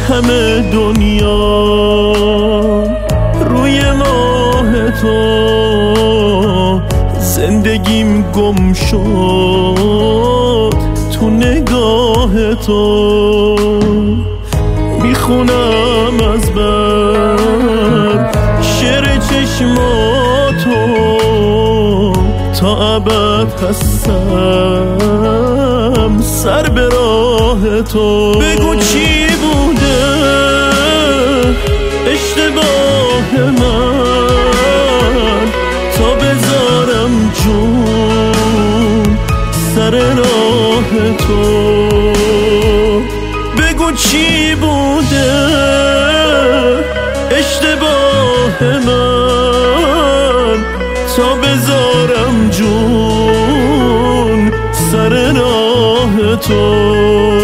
همه دنیا روی ماه تو، زندگیم گم شد تو نگاه تو. میخونم از بر شعر چشماتو، تا ابد هستم سر به راه تو. بگو چی بوده اشتباه من، تا بذارم جون سر راه تو. بگو چی بوده اشتباه من، تا بذارم جون سر راه تو.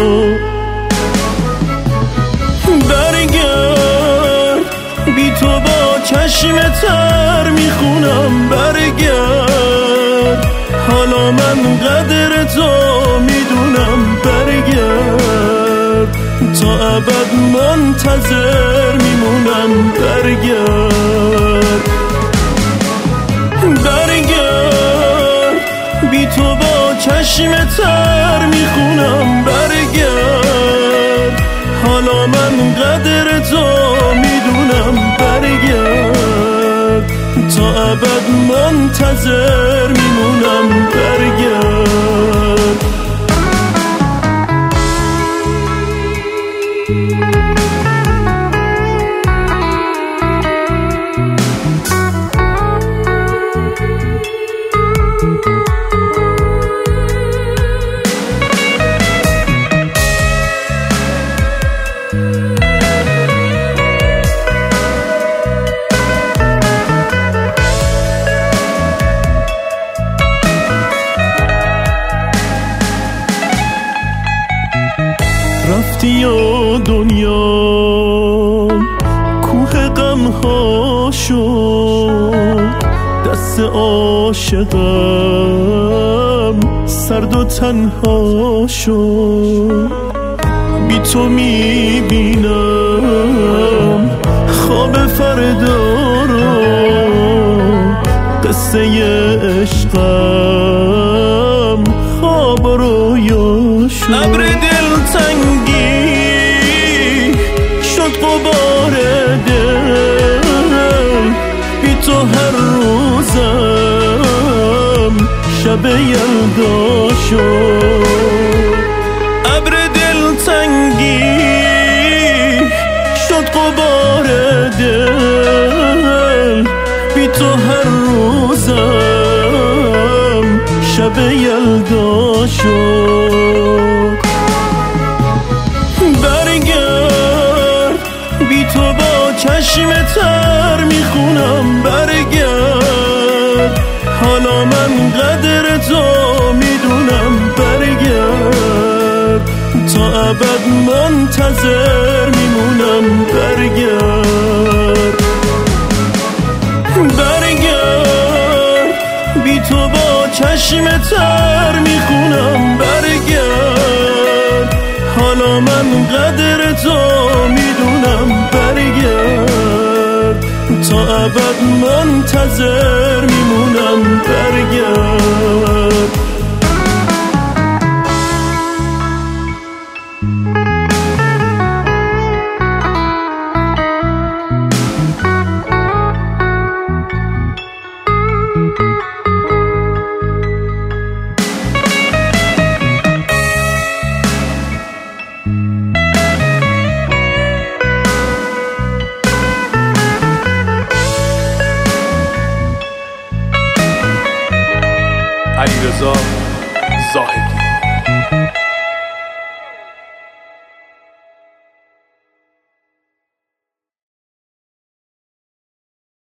برگرد بی تو با چشم تر میخونم، برگرد حالا من قدر تو میدونم. برگرد تا ابد منتظر میمونم. برگرد برگرد بی تو با چشم تر میخونم. برگرد حالا من قدر تو میدونم. برگرد تا ابد منتظر میمونم. برگرد رفتی و دنیا کوه غم ها شد، دست عاشقم سرد و تنها شد. بی تو میبینم خواب فردا رو، قصه عشقم خواب رویا شد. ابر دلتنگی شد غبار دل، بی تو هر روزم شب یلدا شد. ابر دلتنگی شد غبار دل، بی تو هر روزم شب یلدا شد. برگرد بی تو با چشم تر میخونم. برگرد حالا من قدر تو میدونم. برگرد تا ابد منتظر میمونم. برگرد برگرد بی تو با چشم تر میخونم. برگرد حالا من قدر تو میدونم. برگرد تا ابد منتظر میمونم. برگرد علیرضا زاهدی.